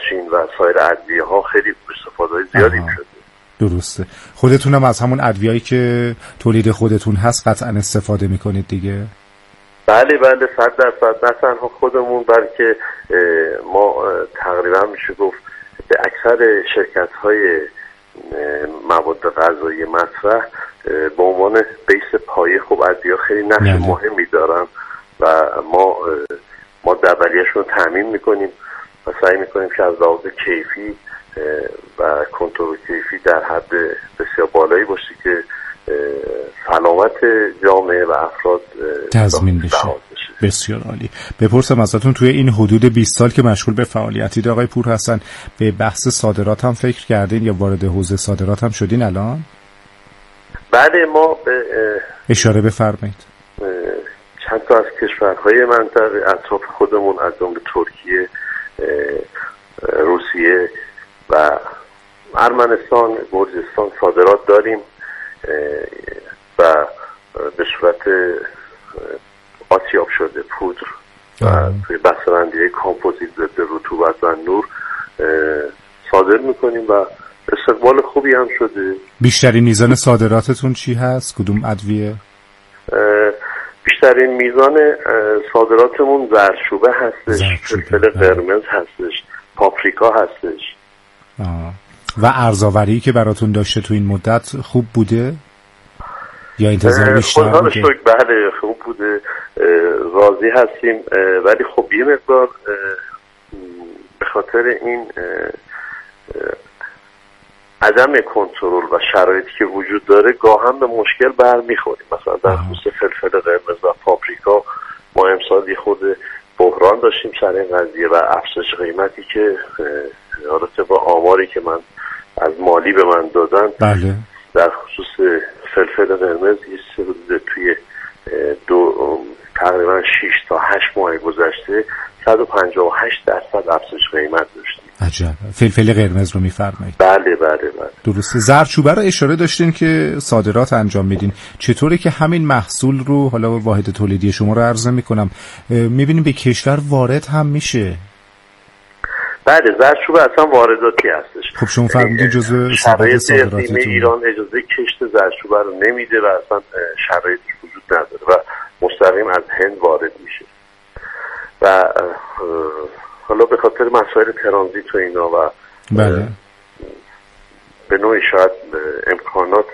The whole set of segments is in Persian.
نوآسین و سایر ادویه ها خیلی استفاده زیادی شده. درسته. خودتونم از همون ادویه‌ای که تولید خودتون هست قطعا استفاده میکنید دیگه؟ بله 100%. نه تنها خودمون بلکه ما تقریبا میشه گفت به اکثر شرکت‌های مواد غذایی مطرح به عنوان بیس پایه خب ادویه خیلی نقش مهمی دارن و ما اولیه‌شون رو تامین میکنیم و سعی میکنیم که از لحاظ کیفی و کنترل کیفی در حد بسیار بالایی باشه که سلامت جامعه و افراد تضمین بشه. بسیار عالی. بپرسم ازتون توی این حدود 20 سال که مشغول به فعالیتید آقای پورحسن به بحث صادرات هم فکر کردین یا وارد حوزه صادرات هم شدین الان؟ بله ما اشاره بفرمایید. چند تا از کشورهای منطقه اطراف خودمون از جمله ترکیه، روسیه و ارمنستان، گرجستان صادرات داریم و به صورت آسیاب شده پودر و توی بسته‌بندی‌های کامپوزیت ضد رطوبت و نور صادر میکنیم و استقبال خوبی هم شده. بیشترین میزان صادراتتون چی هست؟ کدوم ادویه؟ بیشترین میزان صادراتمون زردچوبه هستش، فلفل قرمز هستش، پاپریکا هستش. و ارزآوری که براتون داشته تو این مدت خوب بوده؟ یا انتظار بیشتر بوده؟ بله خوب بوده، راضی هستیم، ولی خب یه مقدار به خاطر این عدم کنترل و شرایطی که وجود داره گاهم به مشکل برمیخوریم. مثلا در خصوص فلفل قرمز و پاپریکا ما امسال یه خود بحران داشتیم سر این قضیه و افزایش قیمتی که رابطه با آماری که من از مالی به من دادن بله. در خصوص فلفل قرمز توی تقریبا 6 تا 8 ماه گذشته 158% افزایش قیمت داشتیم. عجب. فلفل قرمز رو میفرمایید؟ بله. درسته. زردچوبه رو اشاره داشتین که صادرات انجام میدین. چطوره که همین محصول رو حالا واحد تولیدی شما رو عرضه میکنم میبینیم به کشور وارد هم میشه؟ بله زردچوبه اصلا وارداتی هستش. خب شما فرمودین جزء شرایط صادراتتون ایران اجازه کشت زردچوبه رو نمیده و اصلا شرایطی وجود نداره و مستقیم از هند وارد میشه و حالا به خاطر مسائل ترانزیت و اینا و بله. به نوعی شاید امکانات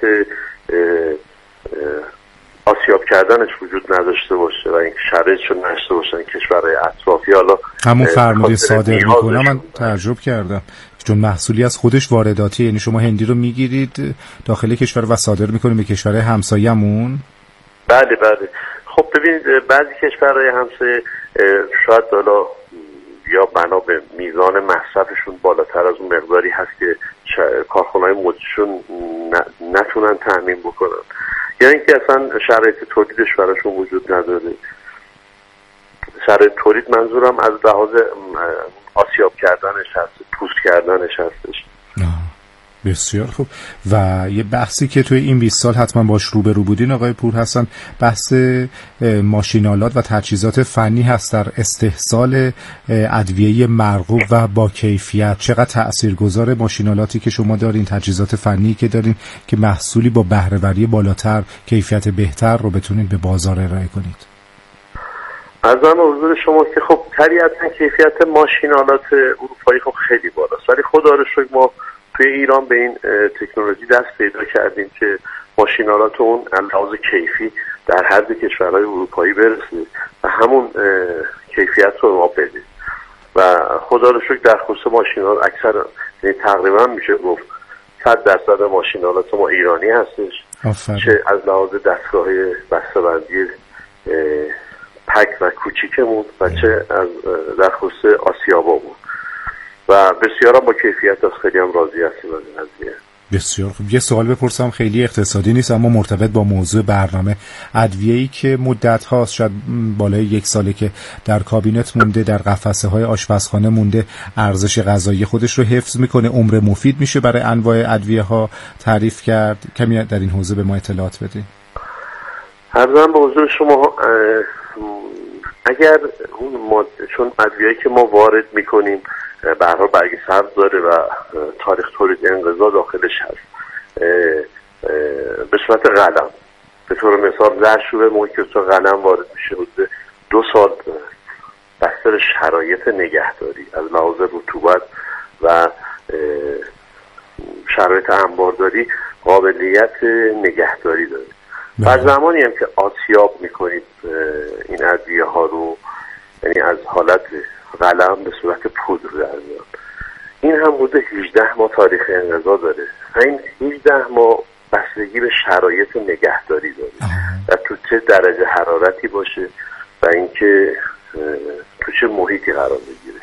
آسیاب کردنش وجود نداشته باشه و این شرایطشو نشته باشن کشورهای اطرافی. حالا همون فرموده صادر میکنه من تعجب کردم چون محصولی از خودش وارداتی، یعنی شما هندی رو میگیرید داخل کشور و صادر میکنید به کشورهای همسایه‌مون؟ بله. خب ببینید بعضی کشورهای همسایه شاید حالا یا بنا به میزان مصرفشون بالاتر از اون مقداری هست که کارخانه‌های موجودشون نتونن تامین بکنن یا اینکه اصلا شرایط تولیدش براشون وجود نداره. شرایط تولید منظورم از لحاظ آسیاب کردنش هست، پوست کردنش هستش. بسیار خوب. و یه بحثی که توی این 20 سال حتما باش روبرو بودین آقای پورحسن بحث ماشین‌آلات و تجهیزات فنی هست در استحصال ادویه مرغوب و با کیفیت. چقدر تاثیرگذار ماشین‌آلاتی که شما دارین، تجهیزات فنی که دارین که محصولی با بهره‌وری بالاتر، کیفیت بهتر رو بتونید به بازار ارائه کنید؟ ارزم حضور شما که خب طبیعتاً کیفیت ماشین‌آلات اروپایی خب خیلی بالاست، ولی خدا رو شکر ما توی ایران به این تکنولوژی دست پیدا کردیم که ماشین‌آلات اون لحاظ کیفی در حد کشورهای اروپایی برسه و همون کیفیت رو ما بدیم و خدا رو شکر در خصوص ماشین‌آلات اکثر تقریبا میشه گفت 100% ماشین‌آلات ما ایرانی هستش. چه از لحاظ دستگاه‌های بسته‌بندی پک و کوچیکمون و چه از در خصوص آسیابامون و بسیار با کیفیت از خیلی هم راضی هستیم از این قضیه. بسیار خوب. یه سوال بپرسم خیلی اقتصادی نیست اما مرتبط با موضوع برنامه. ادویه‌ای که مدت هاست شاید بالای 1 ساله که در کابینت مونده، در قفسه های آشپزخانه مونده، ارزش غذایی خودش رو حفظ میکنه، عمر مفید میشه برای انواع ادویه ها تعریف کرد. کمی در این حوزه به ما اطلاعات بدین. عرضم به حضور شما اگر اون چون ادویه‌ای که ما وارد میکنیم به هر حال برگ سبز داره و تاریخ تولید انقضا داخلش هست، به صورت قلم، به طور مثال زردچوبه موقعی که تو قلم وارد میشه حدود 2 سال بستر شرایط نگهداری از لحاظ رطوبت و شرایط انبارداری قابلیت نگهداری داره. و زمانی هم که آسیاب میکنید این ادویه ها رو، یعنی از حالت قلم به صورت پودر در میاد، این هم حدود 18 ماه تاریخ انقضا داره. این 18 ماه بستگی به شرایط نگهداری داره و تو چه درجه حرارتی باشه و اینکه تو چه محیطی قرار بگیره.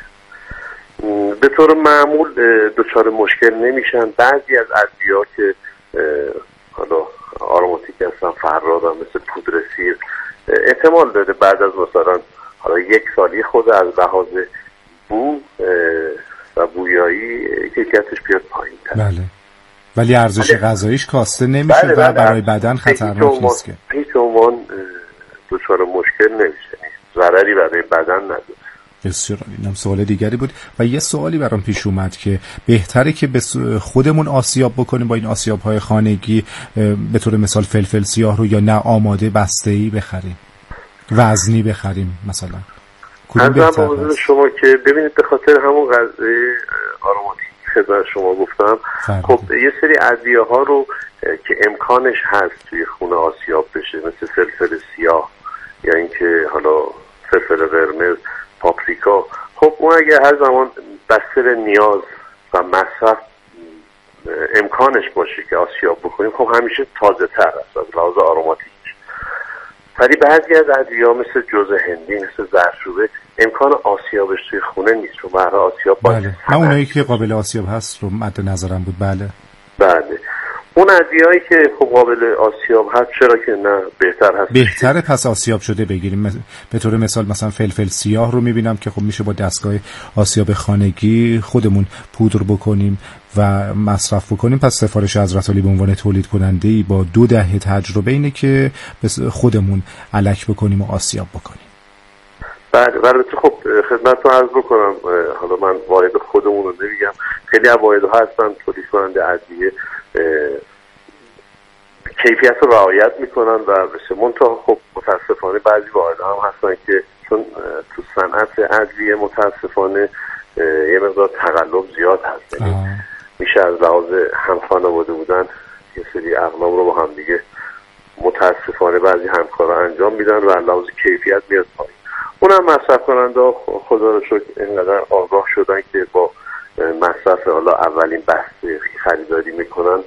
به طور معمول دچار مشکل نمیشن. بعضی از ادویه‌ها که حالا آروماتیک هستن، فرار هم مثل پودر سیر، احتمال داره بعد از مثلا حالا 1 سالی خود از لحاظ بو و بویایی کیفیتش بیاد پایین تر. بله. ولی ارزش غذاییش کاسته نمیشه و برای بدن خطرناک نیست که. هیچ عنوان دچار مشکل نمیشه، ضرری برای بدن نداره. بسیار عالی. اینم سوال دیگری بود و یه سوالی برام پیش اومد که بهتره که به خودمون آسیاب بکنیم با این آسیاب‌های خانگی، به طور مثال فلفل سیاه رو، یا نه آماده بسته‌ای بخریم، وزنی بخریم مثلا؟ کدوم بهتره؟ از حضور شما که ببینید به خاطر همون قضیه آروماتیک خدمت شما گفتم، خب یه سری ادویه ها رو که امکانش هست توی خونه آسیاب بشه، مثل فلفل سیاه یا اینکه حالا فلفل قرمز، پاپریکا، خب اون اگه هر زمان بستر نیاز و مصرف امکانش باشه که آسیاب بکنیم، خب همیشه تازه تر است از لحاظ آروماتیک. ولی بعضی از ادویه‌ها مثل جوز هندی، مثل زردچوبه، امکان آسیابش توی خونه نیست، چون برای آسیاب بله. من اونایی که قابل آسیاب هست رو مد نظرم بود. بله اون ادویه‌ای که خب قابل آسیاب هست، چرا که نه، بهتر هست. بهتره پس آسیاب شده بگیریم. به طور مثال مثلا فلفل سیاه رو میبینم که خب میشه با دستگاه آسیاب خانگی خودمون پودر بکنیم و مصرف بکنیم. پس سفارش حضرت علی به عنوان تولید کننده‌ای با 2 دهه تجربه اینه که خودمون الک بکنیم و آسیاب بکنیم. بله البته خب خدمتتون عرض بکنم، حالا من واحد خودمون رو نمیگم، خیلی از واحدها هستن تولید کننده ادویه کیفیت رو رعایت میکنن و مثل منتها خب متاسفانه بعضی واحدها هم هستن که چون تو صنعت ادویه متاسفانه یه مقدار تقلب زیاد هست، میشه از لحاظ هم خانواده بودن یه سری اقلام رو با هم دیگه متاسفانه بعضی همکارا انجام میدن و لحاظ کیفیت میاد پایین. اونم مصرف کننده خدا رو شکر اینقدر آگاه شدن که با مصرف حالا اولین بسته خریداری میکنن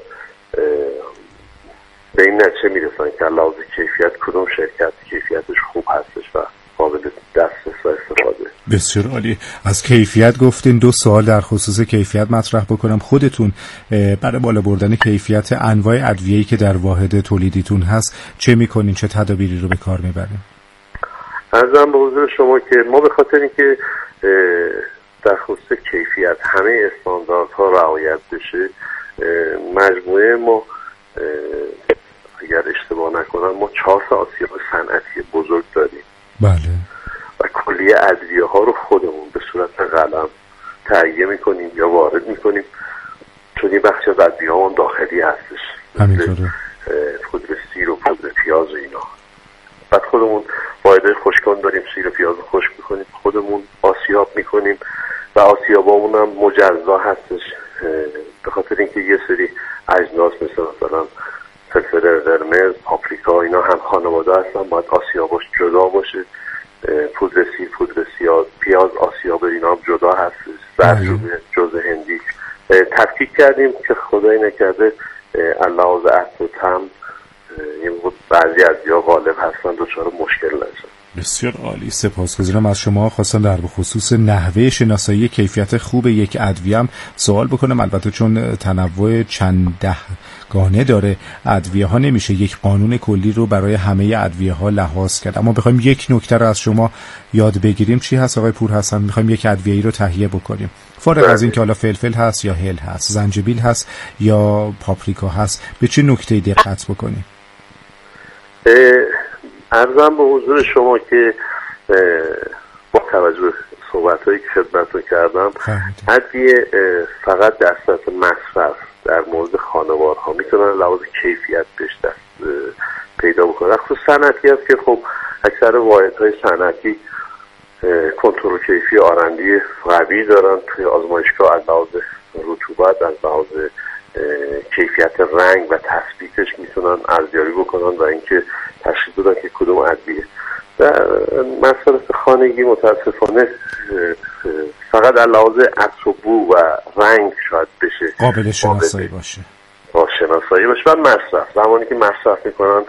به این نتیجه میرسن که لحاظ کیفیت کدوم شرکت کیفیتش خوب هستش و قابل دسترس و استفاده. بسیار عالی. از کیفیت گفتین، 2 سوال در خصوص کیفیت مطرح بکنم. خودتون برای بالا بردن کیفیت انواع ادویه‌ای که در واحد تولیدیتون هست چه میکنین؟ چه تدابیری رو به کار میبرین؟ عرضم به حضور شما که ما به خاطر اینکه در خصوص کیفیت همه استانداردها رعایت بشه، مجموعه ما اگر اشتباه نکنم ما 4 آسیاب صنعتی بزرگ داریم. بله. و کلیه ادویه ها رو خودمون به صورت قلم تهیه میکنیم یا وارد میکنیم، چون یه بخش از ادویه ها هم داخلی هستش، همینطوره، پودر سیر و پودر پیاز و اینا. بعد خودمون واحدهای خشکان داریم، سیر و پیاز رو خشک میکنیم، خودمون آسیاب میکنیم و آسیابامون هم مجزا هستش، به خاطر اینکه یه سری اجناس مثلا فلفل قرمز، پاپریکا، اینا هم خانواده هستن، باید آسیاباش جدا باشه. پودر سیر، پودر سیاه، پیاز آسیاب اینا هم جدا هستش. زردچوبه، جوز هندی تفکیک کردیم که خدایی نکرده لحاظ عطر و طعم بعضی ادویه‌ها غالب هستن دچار مشکل نشن. بسیار عالی. سپاسگزارم از شما. خواستم در خصوص نحوه شناسایی کیفیت خوب یک ادویه هم سوال بکنم. البته چون تنوع چند دهگانه داره ادویه ها، نمیشه یک قانون کلی رو برای همه ادویه ها لحاظ کرد. اما بخوایم یک نکته رو از شما یاد بگیریم، چی هست آقای پورحسن؟ میخوایم یک ادویه‌ای رو تهیه بکنیم، فارغ از این که حالا فلفل هست یا هل هست، زنجبیل هست یا پاپریکا هست، به چه نکته‌ای دقت بکنیم؟ عرضم به حضور شما که با توجه به صحبت‌هایی که خدمتتون کردم ادویه فقط در سطح مصرف در مورد خانوارها میتونن لحاظ کیفیت بهش دست پیدا بکنن. خصوص صنعتی است که خب اکثر واحدهای صنعتی کنترل کیفی آرندی قوی دارن توی آزمایشگاه، از لحاظ رطوبت، از لحاظ کیفیت رنگ و تثبیتش میتونن ارزیابی بکنن و اینکه تشخیص بدن که کدوم ادویه. در مصرف خانگی متاسفانه فقط در لحاظ عطر و بو و رنگ شاید بشه قابل شناسایی باشه، شناسایی باشه. و مصرف، زمانی که مصرف میکنن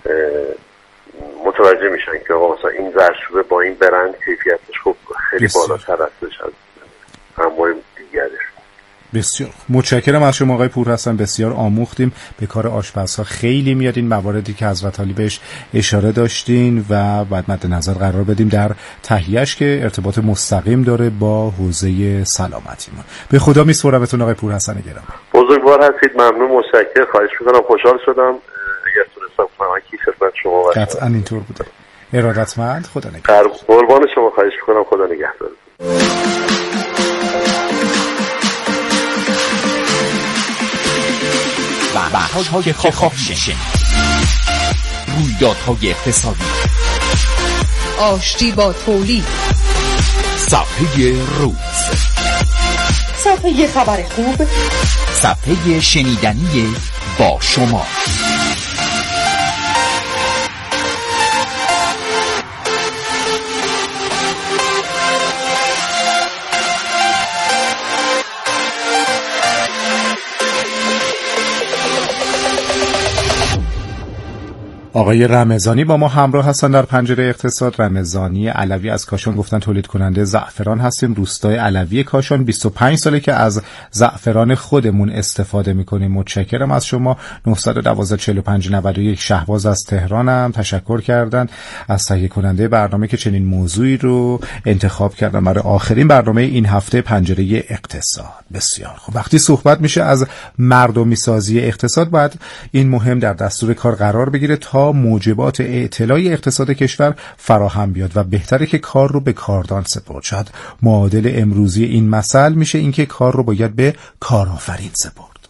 متوجه میشن که آقا مثلا این ظرفشویه با این برند کیفیتش خب خیلی بالاتر هستش از انواع دیگرش. بسیار متشکرم از شما آقای پورحسن، بسیار آموختیم. به کار آشپزها خیلی میاد این مواردی که حضرت عالی بهش اشاره داشتین و باید مد نظر قرار بدیم در تهیه‌اش که ارتباط مستقیم داره با حوزه سلامتیمون. به خدا میسپارمتون آقای پورحسن گرامی. بزرگوار هستید، ممنون، متشکرم، خواهش می‌کنم، خوشحال شدم اگر تونستم کمکی خدمت شما باشم. قطعاً اینطور بوده. ارادتمند، خدا نگهدار. قربان شما، خواهش می‌کنم، خدا نگهدار. بحث‌های خواهش، رویدادهای اقتصادی، آشتی با تولید، صفحه روز، صفحه خبر خوب، صفحه شنیدنی با شما. آقای رمضانی با ما همراه هستن در پنجره اقتصاد. رمضانی علوی از کاشان گفتن تولید کننده زعفران هستیم، روستای علوی کاشان. 25 ساله که از زعفران خودمون استفاده میکنیم. متشکرم از شما. 912 45 91 شهباز از تهرانم تشکر کردن از تهیه کننده برنامه که چنین موضوعی رو انتخاب کردن برای آخرین برنامه این هفته پنجره اقتصاد. بسیار خب، وقتی صحبت میشه از مردمی سازی اقتصاد باید این مهم در دستور کار قرار بگیره تا موجبات اعتلاء اقتصاد کشور فراهم بیاد و بهتره که کار رو به کاردان سپرد. شاید معادل امروزی این مسئله میشه اینکه کار رو باید به کارآفرین سپرد.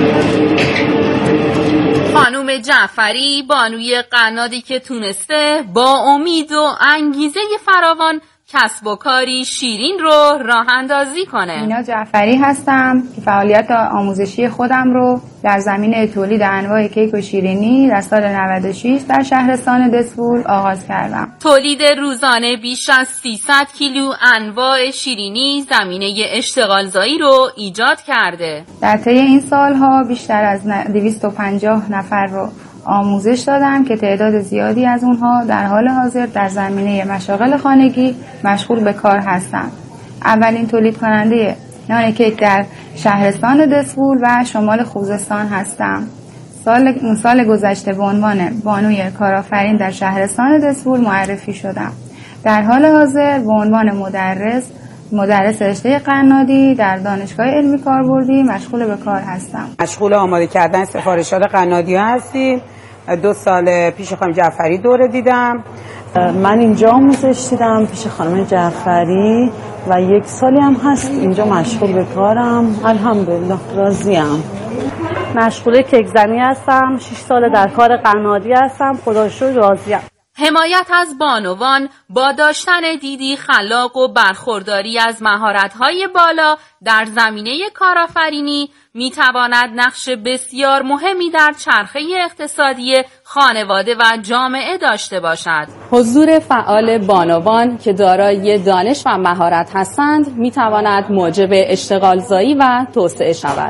خانم جعفری، بانوی قنادی که تونسته با امید و انگیزه فراوان کسب و کاری شیرین رو راه اندازی کنه. مینا جعفری هستم که فعالیت آموزشی خودم رو در زمینه تولید انواع کیک و شیرینی در سال 96 در شهرستان دسفول آغاز کردم. تولید روزانه بیش از 300 کیلو انواع شیرینی زمینه اشتغالزایی رو ایجاد کرده. در طی این سالها بیشتر از 250 نفر رو آموزش دادم که تعداد زیادی از اونها در حال حاضر در زمینه مشاغل خانگی مشغول به کار هستند. اولین تولید کننده نان کیک در شهرستان دسفول و شمال خوزستان هستم. سال گذشته به عنوان بانوی کارآفرین در شهرستان دسفول معرفی شدم. در حال حاضر به عنوان مدرس رشته قنادی در دانشگاه علمی کاربردی مشغول به کار هستم. مشغول آماده کردن سفارشات قنادی هستیم. 2 سال پیش خانم جعفری دوره دیدم. من اینجا آموزش دیدم پیش خانم جعفری و 1 سالی هم هست اینجا مشغول به کارم. الحمدلله راضیم. مشغول کیک زنی هستم. 6 سال در کار قنادی هستم. خدا رو شکر راضیم. حمایت از بانوان با داشتن دیدی خلاق و برخورداری از مهارت‌های بالا در زمینه کارآفرینی می‌تواند نقش بسیار مهمی در چرخه اقتصادی خانواده و جامعه داشته باشد. حضور فعال بانوان که دارای دانش و مهارت هستند می‌تواند موجب اشتغالزایی و توسعه شود.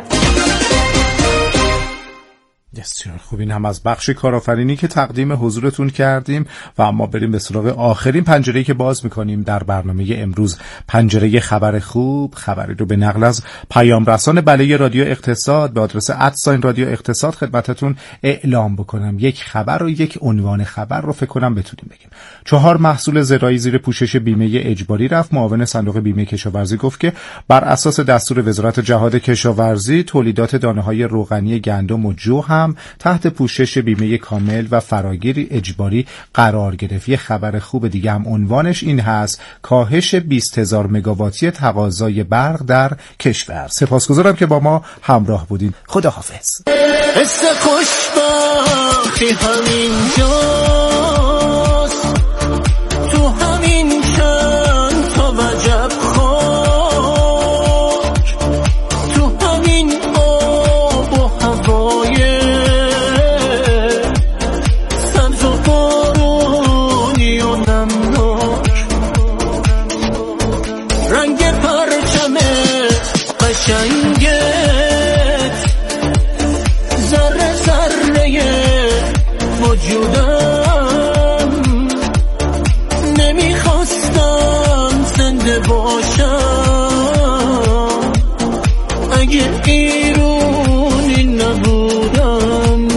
بسیار خوب، این هم از بخش کارآفرینی که تقدیم حضورتون کردیم و اما بریم به سراغ آخرین پنجره‌ای که باز می‌کنیم در برنامه امروز. پنجره خبر خوب، خبری رو به نقل از پیام رسان بله رادیو اقتصاد به آدرس @رادیو اقتصاد خدمتتون اعلام بکنم. یک خبر و یک عنوان خبر رو فکر کنم بتونیم بگیم. 4 محصول زراعی زیر پوشش بیمه اجباری رفت. معاون صندوق بیمه کشاورزی گفت که بر اساس دستور وزارت جهاد کشاورزی تولیدات دانه‌های روغنی گندم و جو هم هم تحت پوشش بیمه کامل و فراگیر اجباری قرار گرفت. یه خبر خوب دیگه هم عنوانش این هست: کاهش 20,000 مگاواتی تقاضای برق در کشور. سپاسگزارم که با ما همراه بودین. خداحافظ. حس خوشبختی همینجاست، تو همین چند تا وجب خاک، تو همین آب و هوای سبز و بارونی و نمناک، رنگ پرچم قشنگت ذره ذره وجودم، نمیخواستم زنده باشم اگه ایرونی نبودم.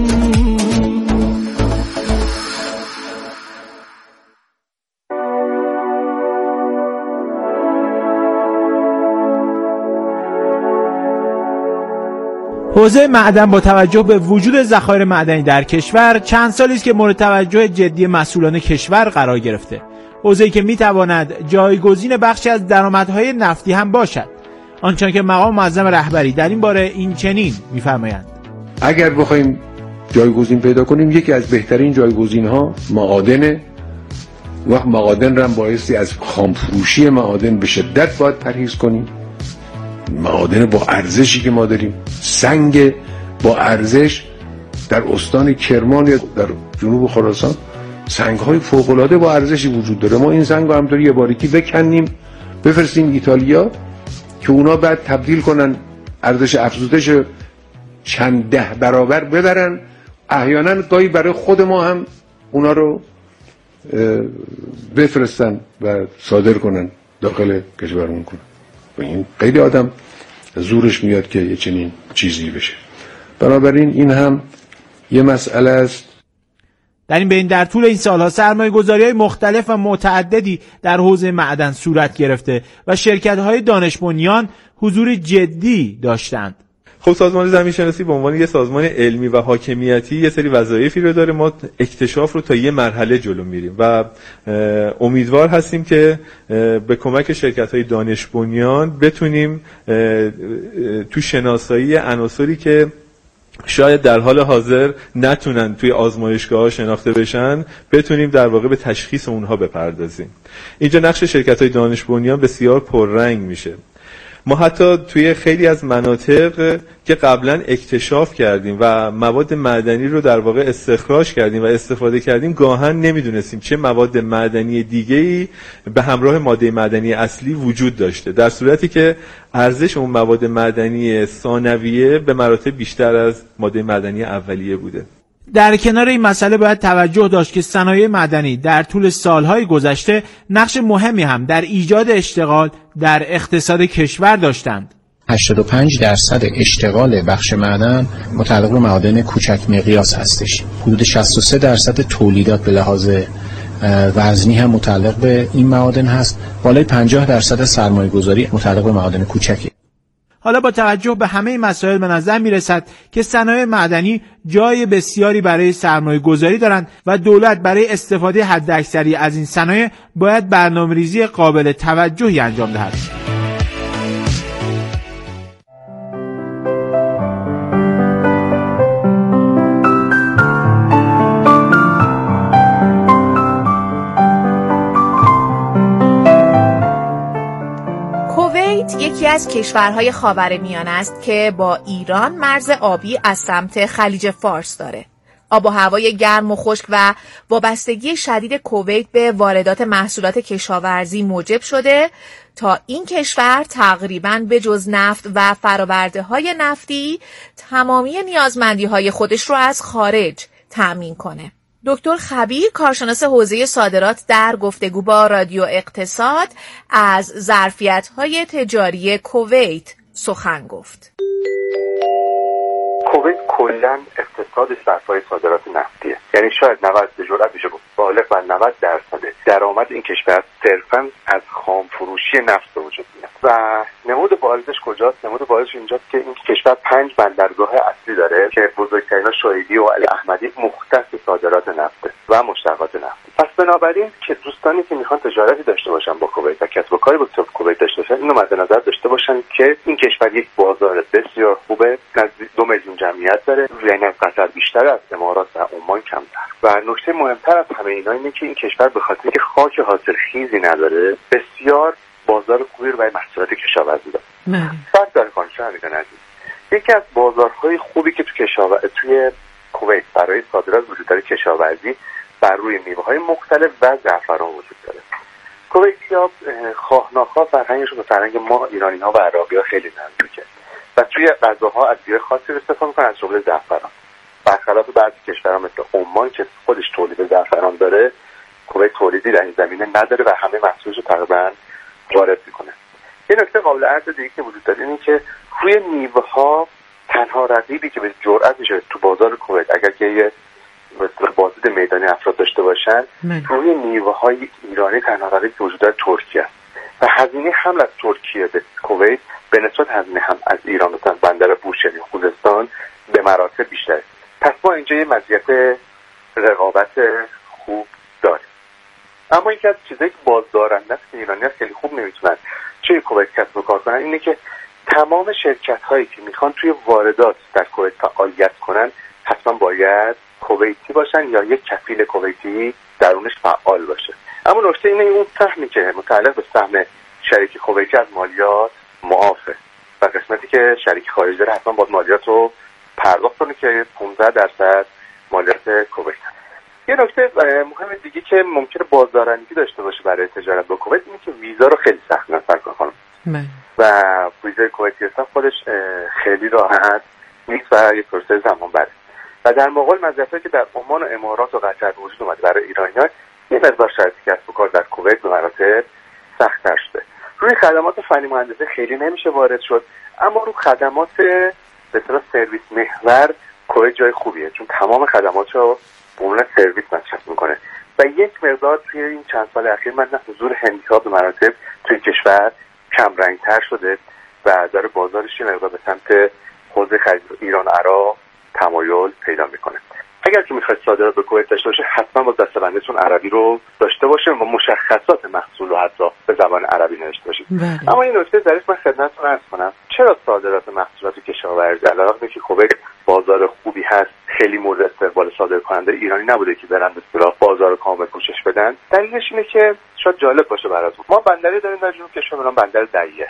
حوزه معدن با توجه به وجود ذخایر معدنی در کشور چند سالی است که مورد توجه جدی مسئولان کشور قرار گرفته. حوزه‌ای که می‌تواند جایگزین بخشی از درآمدهای نفتی هم باشد. آنچنان که مقام معظم رهبری در این باره این چنین می‌فرمایند: اگر بخوایم جایگزین پیدا کنیم، یکی از بهترین جایگزین‌ها معادنه. وقت معادن را بایستی از خامفروشی معادن به شدت باید پرهیز کنیم. معادن با ارزشی که ما داریم، سنگ با ارزش در استان کرمان یا در جنوب خراسان، سنگ‌های فوق‌العاده با ارزشی وجود داره. ما این سنگ رو همطوری یه باریکی بکنیم بفرستیم ایتالیا که اونا بعد تبدیل کنن، ارزش افزودش چند 10 برابر ببرن، احیانا گاهی برای خود ما هم اونا رو بفرستن و صادر کنن داخل کشورمون کنن. و این خیلی آدم زورش میاد که یه چنین چیزی بشه. بنابراین این هم یه مسئله است. در این بین در طول این سالها سرمایه‌گذاری‌های مختلف و متعددی در حوزه معدن صورت گرفته و شرکت‌های دانش بنیان حضور جدی داشتند. خب سازمان زمین‌شناسی به عنوان یه سازمان علمی و حاکمیتی یه سری وظایفی رو داره. ما اکتشاف رو تا یه مرحله جلو میریم و امیدوار هستیم که به کمک شرکت‌های دانش بنیان بتونیم تو شناسایی عناصری که شاید در حال حاضر نتونن توی آزمایشگاه‌ها شناخته بشن، بتونیم در واقع به تشخیص اونها بپردازیم. اینجا نقش شرکت‌های دانش بنیان بسیار پررنگ میشه. ما حتی توی خیلی از مناطق که قبلا اکتشاف کردیم و مواد معدنی رو در واقع استخراج کردیم و استفاده کردیم، گاهن نمیدونستیم چه مواد معدنی دیگه‌ای به همراه ماده معدنی اصلی وجود داشته، در صورتی که ارزش اون مواد معدنی ثانویه به مراتب بیشتر از ماده معدنی اولیه بوده. در کنار این مسئله باید توجه داشت که صنایع معدنی در طول سالهای گذشته نقش مهمی هم در ایجاد اشتغال در اقتصاد کشور داشتند. 85% اشتغال بخش معدن متعلق به معادن کوچک مقیاس هستش. حدود 63% تولیدات به لحاظ وزنی هم متعلق به این معادن هست. بالای 50% سرمایه‌گذاری متعلق به معادن کوچکی. حالا با توجه به همه مسائل به نظر میرسد که صنایع معدنی جای بسیاری برای سرمایه گذاری دارند و دولت برای استفاده حداکثری از این صنایع باید برنامه‌ریزی قابل توجهی انجام دهد. یکی از کشورهای خاورمیانه است که با ایران مرز آبی از سمت خلیج فارس داره. آب و هوای گرم و خشک و وابستگی شدید کویت به واردات محصولات کشاورزی موجب شده تا این کشور تقریباً به جز نفت و فرآورده‌های نفتی تمامی نیازمندی‌های خودش رو از خارج تأمین کنه. دکتر خبیر، کارشناس حوزه صادرات، در گفتگو با رادیو اقتصاد از ظرفیت‌های تجاری کویت سخن گفت. کویت کلاً اقتصادش بر پایه صادرات نفتیه، یعنی شاید 90 به جرات میشه گفت بالغ بر 90% درآمد این کشور صرفاً از خام فروشی نفت به وجود میاد. و نمود بارزش کجاست؟ نمود بارزش اینجاست که این کشور 5 بندرگاه اصلی داره که بزرگترین شهیدی و علی احمدی مختص صادرات نفت و مشتقات نفت. پس بنابراین که دوستانی که میخوان تجارتی داشته باشن با کویت و کسب و کاری با کویت داشته باشن، اینو مد نظر داشته باشن که این کشور یک بازار بسیار خوبه، نزدیک 2 میلیون جمعیت داره، یعنی از قطر بیشتر، از امارات و عمان کمتر. و نکته مهمتر از همه اینا اینه که این کشور به خاطر که خاک حاصلخیزی نداره، بسیار بازار خوبی رو برای محصولات کشاورزی داره. فرق داره کانشان عزیز. یکی از بازارهای خوبی که توی کویت برای صادرات وجود داره کشاورزی بر روی میوه‌های مختلف و زعفران وجود داره. کویتی‌ها خواه ناخواه فرهنگشون به فرهنگ ما ایرانی‌ها و عراقی‌ها خیلی نزدیکه و توی غذاها از گیاه خاصی استفاده می‌کنن، از جمله زعفران. برخلاف بعضی کشورها مثل عمان که خودش تولید زعفران داره، کویت تولیدی در این زمینه نداره و همه محصولش رو تقریباً وارد می‌کنه. یه نکته قابل عرض دیگه که وجود داره اینه که روی میوه‌ها تنها رقیبی که به جرأت میشه تو بازار کویت اگر که یه بازدید میدانی افراد داشته باشن، روی میوه‌های ایرانی تنها رقیبی که وجود داره ترکیه است و هزینه حمل از ترکیه به کویت به نسبت هزینه هم از ایران مثلا بندر بوشهر یا خوزستان به مراتب بیشتره. پس ما اینجا یه مزیت رقابت خوب داریم. اما یکی از چیزایی که بازدارنده است که ایرانی‌ها خیلی خوب نمیتونن توی کویت کسب و کار کنن اینه که تمام شرکت‌هایی که میخوان توی واردات در کویت فعالیت کنن حتما باید کویتی باشن یا یک کفیل کویتی درونش فعال باشه. اما نکته اینه اون سهمی که متعلق به سهم شریک کویتی از مالیات معافه و قسمتی که شریک خارجی داره حتما باید مالیات رو پرداخت کنه که 15% مالیات کویت. یه نکته مهم دیگه که ممکنه بازدارندگی داشته باشه برای تجارت با کویت اینه که ویزا رو خیلی سخت نصب کنه و ویزای کویتی هستن خودش خیلی راحت نیست و یه پروسه زمان بره و در مقابل مزیتایی که در عمان و امارات و قطر وجود اومده برای ایرانیان یه مقدار شرایط کسب و کار در کویت به مراتب سخت‌تر شده. روی خدمات فنی مهندسی خیلی نمیشه وارد شد، اما روی خدمات به اصطلاح سرویس محور کویت جای خوبیه چون تمام خدماتو به عنوان سرویس مصرف میکنه و یک مقدار توی این چند سال اخیر من حضور هندی‌ها به مراتب توی کشور کم رنگ‌تر شده و داره بازارش یه مقدار به سمت حوزه خرید ایران عراق تمایل پیدا میکنه. اگر که میخواید صادرات به کویت داشته باشه حتما با دستبندیتون عربی رو داشته باشه و مشخصات محصول رو حتی به زبان عربی نوشته باشید. اما این نکته ظریف من خدمتتون عرض کنم چرا صادرات محصولات کشاورزی علاوه بر اینکه کویت بازار خوبی هست خیلی مورد استقبال صادرکننده ایرانی نبوده که برن به اصطلاح بازار کامل پوشش بدن، دلیلش اینه که شاید جالب باشه براتون ما بندری داریم در جنوب کشور به نام بندر دیر.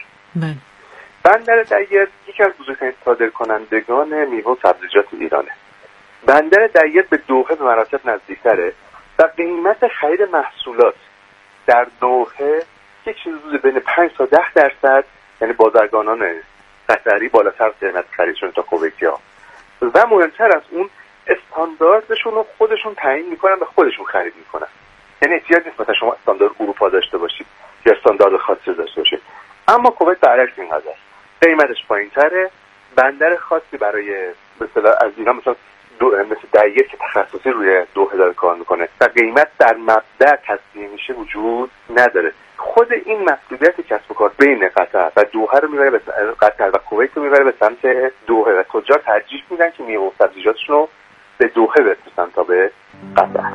بندر دیر یکی از بزرگترین صادرکنندگان میوه و سبزیجات ایرانه. بندر دیر به دوحه به مراتب نزدیکتره و قیمت خرید محصولات در دوحه یک چیز حدود بین 5 تا 10% یعنی بازرگانان قطری بالاتر قیمت خریدشون تا کویتی‌ها و مهمتر از اون استانداردشون رو خودشون تعیین میکنن و خودشون خرید میکنن. یعنی احتیاج نیست مثلا شما استاندارد اروپا داشته باشید یا استاندارد خاصی داشته باشید. اما کویت برعکس این قضیه است. قیمتش پایین‌تره، بندر خاصی برای مثلا از ایران مثلا مثل دیر که تخصصی روی دوحه داره کار میکنه و قیمت در مبدأ تصدیح میشه وجود نداره. خود این مسئولیت کسب و کار بین قطر و دوحه رو میبره به قطر و کویت رو میبره به سمت دوحه و تجار ترجیح میدن که میوه و سبزیجاتشون رو به دوحه بفرستن تا به قطر.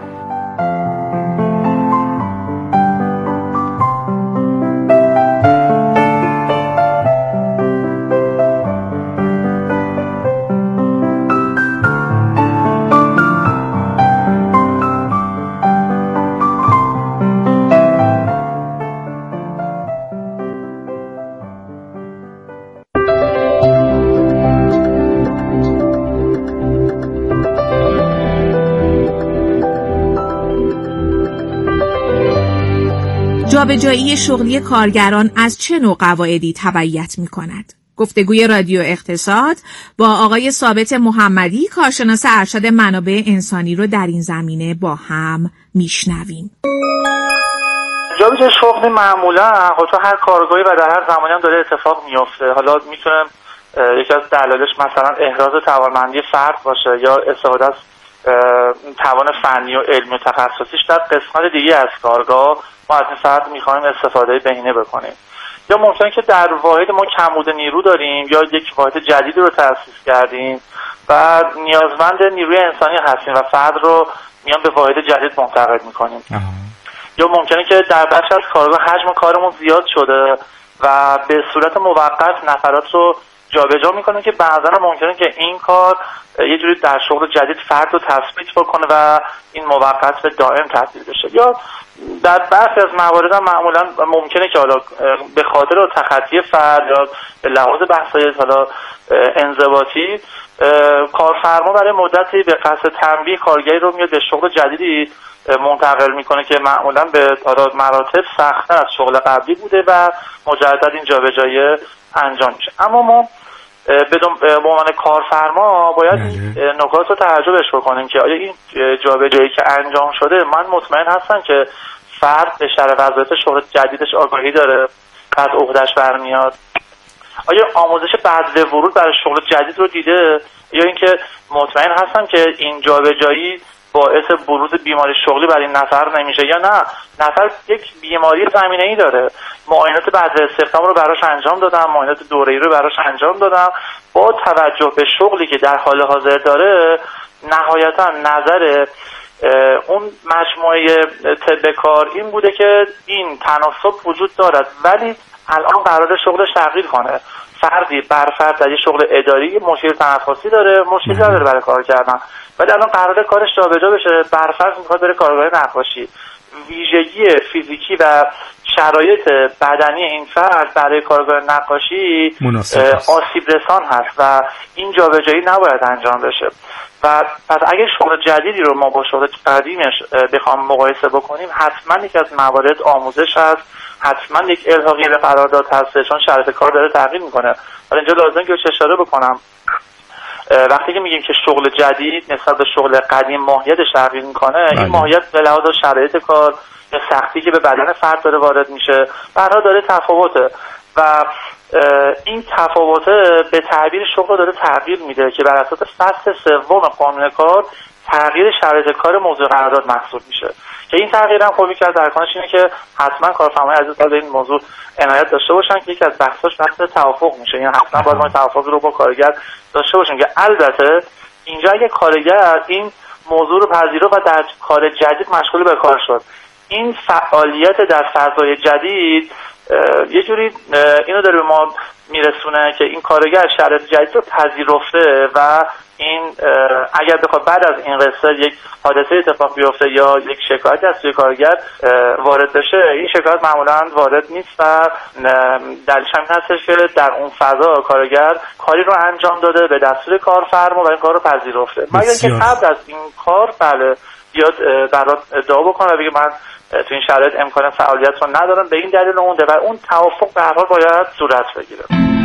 جابجایی شغلی کارگران از چه نوع قواعدی تبعیت می‌کند؟ گفتگوی رادیو اقتصاد با آقای ثابت محمدی کارشناس ارشد منابع انسانی رو در این زمینه با هم میشنویم. جابجایی شغلی معمولا تو هر کارگاهی و در هر زمانی هم داره اتفاق میفته. حالا میتونه یکی از دلایلش مثلا احراز توانمندی فرد باشه یا استفاده از توان فنی و علمی و تخصصیش در قسمت دیگه از کارگاه ما از این فرد میخوایم استفاده بهینه بکنیم. یا ممکنه که در واحد ما کمبود نیرو داریم یا یک واحد جدیدی رو تأسیس کردیم و نیازمند نیروی انسانی هستیم و فرد رو میان به واحد جدید منتقل میکنیم. یا ممکنه که در بخش از کارگاه حجم کارمون زیاد شده و به صورت موقت نفرات رو جابجا میکنه که بعضا ممکنه که این کار یه جوری در شغل جدید فرد رو تثبیت بکنه و این موقت به دائم تبدیل بشه. یا در برخی از موارد هم معمولا ممکنه که حالا به خاطر تخطی فرد یا به لحاظ بحث‌های حالا انضباطی کارفرما برای مدتی به قصد تنبیه کارگری رو میاد به شغل جدیدی منتقل میکنه که معمولا به مراتب سخت‌تر از شغل قبلی بوده و مجدد این جابجایی انجام میشه. اما ما به عنوان کارفرما باید نکات رو توجهش بکنیم که آیا این جابجایی که انجام شده من مطمئن هستم که فرد به شرح وظایف شغل جدیدش آگاهی داره، از عهده‌اش برمیاد، آیا آموزش بعد ورود برای شغل جدید رو دیده، یا اینکه مطمئن هستم که این جابجایی باعث بروز بیماری شغلی برای این نفر نمیشه، یا نه نفر یک بیماری زمینه‌ای داره، معاینات بعد استخدام رو براش انجام دادم، معاینات دوره‌ای رو براش انجام دادم، با توجه به شغلی که در حال حاضر داره نهایتا نظر اون مجموعه طب کار این بوده که این تناسب وجود دارد ولی الان قرار شغلش تغییر کنه. فردی برفرض در یه شغل اداری مشکل تنفسی داره، مشکل داره برای کار کردن، ولی الان قراره کارش جابجا بشه، برفرض میخواد بره کارگاه نقاشی. ویژگی فیزیکی و شرایط بدنی این فرد برای کارگاه نقاشی آسیب رسان هست و این جابجایی نباید انجام بشه. و پس اگه شغل جدیدی رو ما با شغل قدیمش بخوام مقایسه بکنیم، حتما یک از موارد آموزش هست، حتما یک الحاقی به قرارداد هست، چون شرایط کار داره تغییر میکنه. ولی اینجا لازم که اشاره بکنم وقتی که میگیم که شغل جدید نسبت به شغل قدیم ماهیتش تغییر میکنه، این ماهیت به لحاظ شرایط کار به سختی که به بدن فرد داره وارد میشه برها داره تفاوته و این تفاوته به تعبیر شغل داره تغییر میده که بر اساس فصل سوم قانون کار تغییر شرایط کار موضوع قرارداد محسوب میشه که این تغییر هم خوبی که از درکانش اینه که حتما کارفرمای عزیز به این موضوع عنایت داشته باشن که یکی از بحثاش بحث توافق میشه. یعنی حتما باید ما توافق رو با کارگر داشته باشیم که البته اینجا اگه کارگر این موضوع رو پذیرفت و در کار جدید مشغول به کار شد، این فعالیت در فضای جدید یه جوری اینو داره به ما میرسونه که این کارگر شرایط جدید رو پذیرفته و این اگر بخواد بعد از این قصه یک حادثه اتفاق بیفته یا یک شکایتی از سوی کارگر وارد بشه، این شکایت معمولا وارد نیست و دلیلش همین هستش که در اون فضا کارگر کاری رو انجام داده به دستور کارفرما و این کار رو پذیرفته. مگر اینکه قبل از این کار بیاد برات ادعا بکنه و بگه من تو این شرایط امکان فعالیت رو ندارم، به این دلیل اونده و اون توافق به هر حال باید صورت بگیره.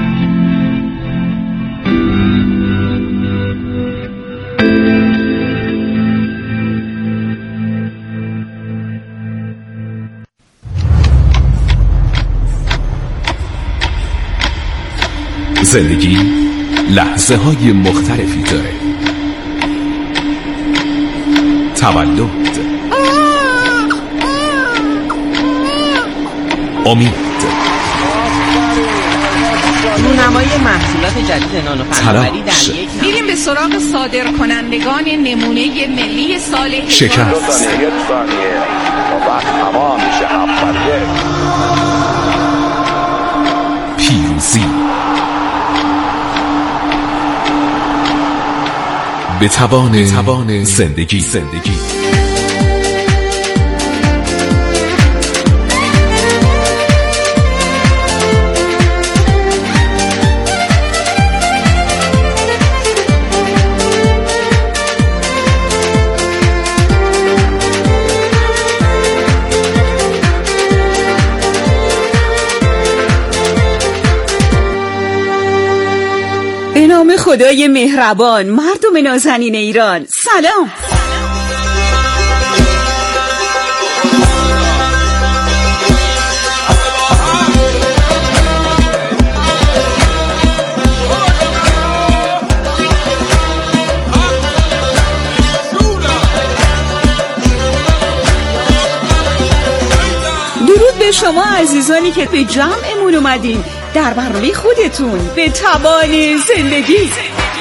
زندگی لحظه های مختلفی داره. تولد، امید، رونمایی محصولات جدید نانو فناوری در یک میریم به سراغ صادر کنندگان نمونه ملی سال شکست، پیروزی، به توان زندگی. به نام خدای مهربان، مردم نازنین ایران، سلام. شما عزیزانی که به جمعمون اومدین در برنامه خودتون به توان زندگی.